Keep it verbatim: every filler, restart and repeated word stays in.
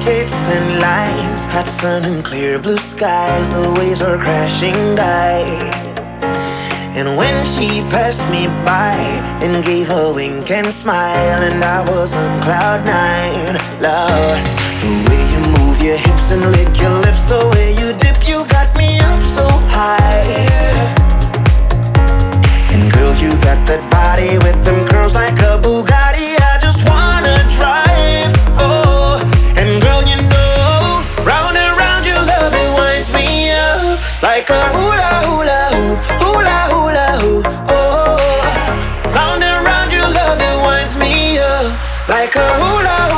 gates, thin lines, hot sun and clear blue skies. The waves are crashing by. And when she passed me by and gave a wink and smile, and I was on cloud nine, Lord, the way you move your hips and lick your lips, the way you dip, you got me up so high. And girl, you got that body with them curls like a Bugatti. I just wanna drive, oh. And girl, you know, round and round your love, it winds me up like a hula hula hoop, hula hula hoop, oh. Round and round your love, it winds me up like a hula hula